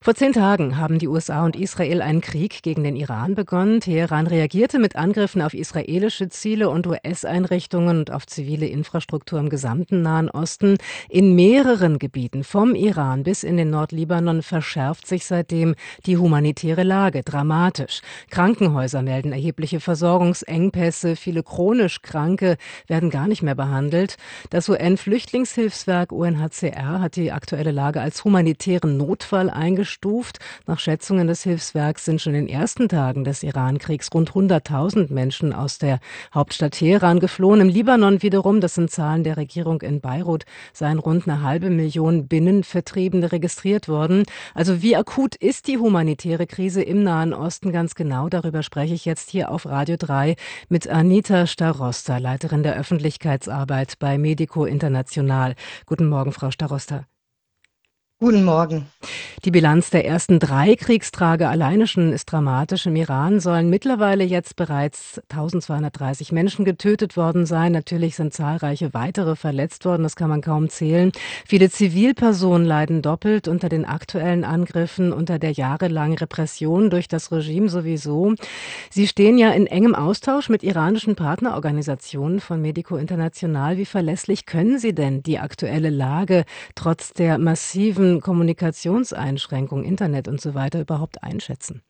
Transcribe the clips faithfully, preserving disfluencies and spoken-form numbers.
Vor zehn Tagen haben die U S A und Israel einen Krieg gegen den Iran begonnen. Teheran reagierte mit Angriffen auf israelische Ziele und U S-Einrichtungen und auf zivile Infrastruktur im gesamten Nahen Osten. In mehreren Gebieten, vom Iran bis in den Nordlibanon, verschärft sich seitdem die humanitäre Lage dramatisch. Krankenhäuser melden erhebliche Versorgungsengpässe. Viele chronisch Kranke werden gar nicht mehr behandelt. Das U N-Flüchtlingshilfswerk U N H C R hat die aktuelle Lage als humanitären Notfall eingestuft. Nach Schätzungen des Hilfswerks sind schon in den ersten Tagen des Iran-Kriegs rund hunderttausend Menschen aus der Hauptstadt Teheran geflohen. Im Libanon wiederum, das sind Zahlen der Regierung in Beirut, seien rund eine halbe Million Binnenvertriebene registriert worden. Also wie akut ist die humanitäre Krise im Nahen Osten ganz genau? Darüber spreche ich jetzt hier auf Radio drei mit Anita Starosta, Leiterin der Öffentlichkeitsarbeit bei Medico International. Guten Morgen, Frau Starosta. Guten Morgen. Die Bilanz der ersten drei Kriegstage alleine schon ist dramatisch. Im Iran sollen mittlerweile jetzt bereits eintausendzweihundertdreißig Menschen getötet worden sein. Natürlich sind zahlreiche weitere verletzt worden, das kann man kaum zählen. Viele Zivilpersonen leiden doppelt unter den aktuellen Angriffen, unter der jahrelangen Repression durch das Regime sowieso. Sie stehen ja in engem Austausch mit iranischen Partnerorganisationen von Medico International. Wie verlässlich können Sie denn die aktuelle Lage trotz der massiven Kommunikationseinschränkungen, Internet und so weiter überhaupt einschätzen?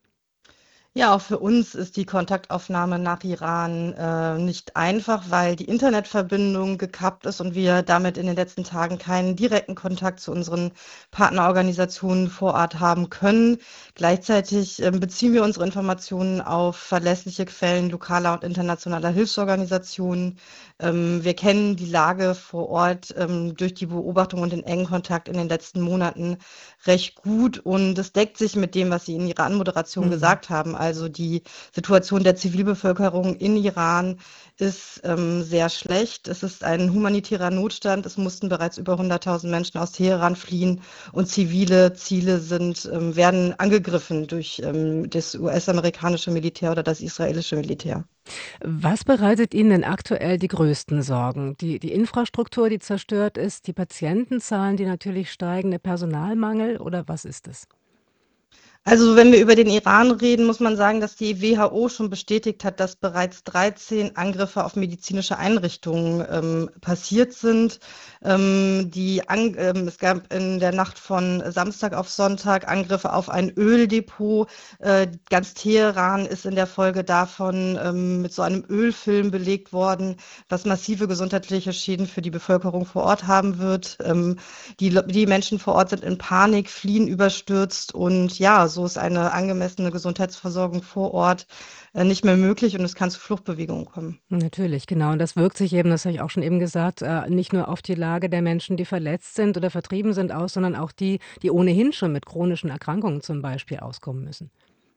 Ja, auch für uns ist die Kontaktaufnahme nach Iran äh, nicht einfach, weil die Internetverbindung gekappt ist und wir damit in den letzten Tagen keinen direkten Kontakt zu unseren Partnerorganisationen vor Ort haben können. Gleichzeitig äh, beziehen wir unsere Informationen auf verlässliche Quellen lokaler und internationaler Hilfsorganisationen. Ähm, wir kennen die Lage vor Ort ähm, durch die Beobachtung und den engen Kontakt in den letzten Monaten recht gut und es deckt sich mit dem, was Sie in Ihrer Anmoderation Mhm. gesagt haben. Also die Situation der Zivilbevölkerung in Iran ist ähm, sehr schlecht. Es ist ein humanitärer Notstand. Es mussten bereits über hunderttausend Menschen aus Teheran fliehen und zivile Ziele sind, ähm, werden angegriffen durch ähm, das U S-amerikanische Militär oder das israelische Militär. Was bereitet Ihnen denn aktuell die größten Sorgen? Die, die Infrastruktur, die zerstört ist, die Patientenzahlen, die natürlich steigen, der Personalmangel oder was ist es? Also wenn wir über den Iran reden, muss man sagen, dass die W H O schon bestätigt hat, dass bereits dreizehn Angriffe auf medizinische Einrichtungen ähm, passiert sind. Ähm, die An ähm, es gab in der Nacht von Samstag auf Sonntag Angriffe auf ein Öldepot. Äh, ganz Teheran ist in der Folge davon ähm, mit so einem Ölfilm belegt worden, was massive gesundheitliche Schäden für die Bevölkerung vor Ort haben wird. Ähm, die, die Menschen vor Ort sind in Panik, fliehen überstürzt und ja, so ist eine angemessene Gesundheitsversorgung vor Ort äh, nicht mehr möglich und es kann zu Fluchtbewegungen kommen. Natürlich, genau. Und das wirkt sich eben, das habe ich auch schon eben gesagt, äh, nicht nur auf die Lage der Menschen, die verletzt sind oder vertrieben sind, aus, sondern auch die, die ohnehin schon mit chronischen Erkrankungen zum Beispiel auskommen müssen.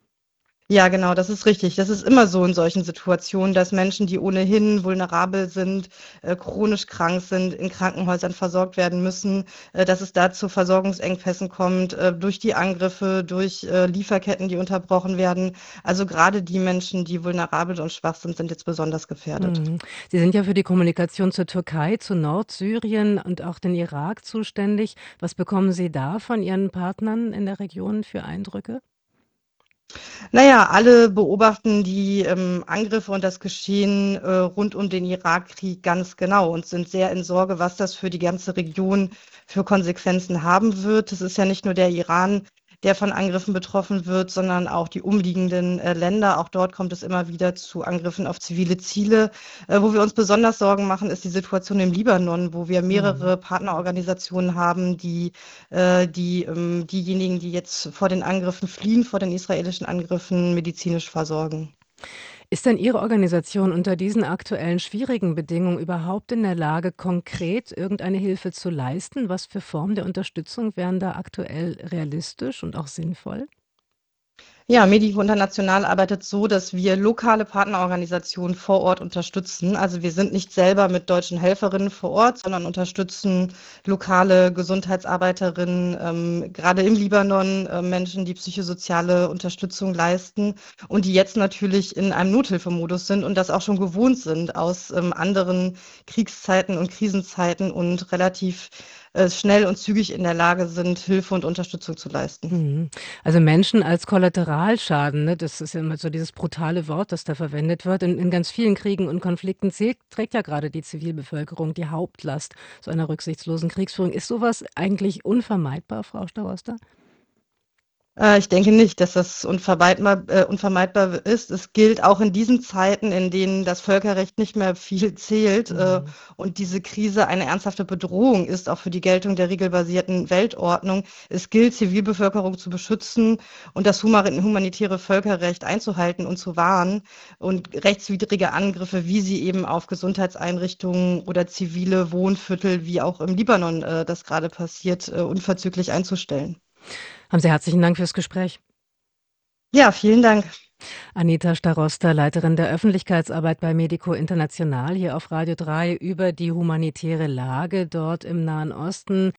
Ja, genau, das ist richtig. Das ist immer so in solchen Situationen, dass Menschen, die ohnehin vulnerabel sind, äh, chronisch krank sind, in Krankenhäusern versorgt werden müssen, äh, dass es da zu Versorgungsengpässen kommt, äh, durch die Angriffe, durch äh, Lieferketten, die unterbrochen werden. Also gerade die Menschen, die vulnerabel und schwach sind, sind jetzt besonders gefährdet. Mhm. Sie sind ja für die Kommunikation zur Türkei, zu Nordsyrien und auch den Irak zuständig. Was bekommen Sie da von Ihren Partnern in der Region für Eindrücke? Naja, alle beobachten die ähm, Angriffe und das Geschehen äh, rund um den Irakkrieg ganz genau und sind sehr in Sorge, was das für die ganze Region für Konsequenzen haben wird. Es ist ja nicht nur der Iran, der von Angriffen betroffen wird, sondern auch die umliegenden äh, Länder. Auch dort kommt es immer wieder zu Angriffen auf zivile Ziele. Äh, wo wir uns besonders Sorgen machen, ist die Situation im Libanon, wo wir Mhm. mehrere Partnerorganisationen haben, die äh, die ähm, diejenigen, die jetzt vor den Angriffen fliehen, vor den israelischen Angriffen, medizinisch versorgen. Ist denn Ihre Organisation unter diesen aktuellen schwierigen Bedingungen überhaupt in der Lage, konkret irgendeine Hilfe zu leisten? Was für Formen der Unterstützung wären da aktuell realistisch und auch sinnvoll? Ja, Medico International arbeitet so, dass wir lokale Partnerorganisationen vor Ort unterstützen. Also wir sind nicht selber mit deutschen Helferinnen vor Ort, sondern unterstützen lokale Gesundheitsarbeiterinnen, ähm, gerade im Libanon, äh, Menschen, die psychosoziale Unterstützung leisten und die jetzt natürlich in einem Nothilfemodus sind und das auch schon gewohnt sind aus ähm, anderen Kriegszeiten und Krisenzeiten und relativ äh, schnell und zügig in der Lage sind, Hilfe und Unterstützung zu leisten. Mhm. Also Menschen als Kollateralschaden, ne? Das ist ja immer so dieses brutale Wort, das da verwendet wird. In, in ganz vielen Kriegen und Konflikten zählt, trägt ja gerade die Zivilbevölkerung die Hauptlast so einer rücksichtslosen Kriegsführung. Ist sowas eigentlich unvermeidbar, Frau Staroster? Äh, ich denke nicht, dass das unvermeidbar, äh, unvermeidbar ist. Es gilt auch in diesen Zeiten, in denen das Völkerrecht nicht mehr viel zählt äh, Mhm. und diese Krise eine ernsthafte Bedrohung ist, auch für die Geltung der regelbasierten Weltordnung. Es gilt, Zivilbevölkerung zu beschützen und das human- humanitäre Völkerrecht einzuhalten und zu wahren und rechtswidrige Angriffe, wie sie eben auf Gesundheitseinrichtungen oder zivile Wohnviertel, wie auch im Libanon äh, das gerade passiert, äh, unverzüglich einzustellen. Haben Sie herzlichen Dank fürs Gespräch. Ja, vielen Dank. Anita Starosta, Leiterin der Öffentlichkeitsarbeit bei Medico International hier auf Radio drei über die humanitäre Lage dort im Nahen Osten.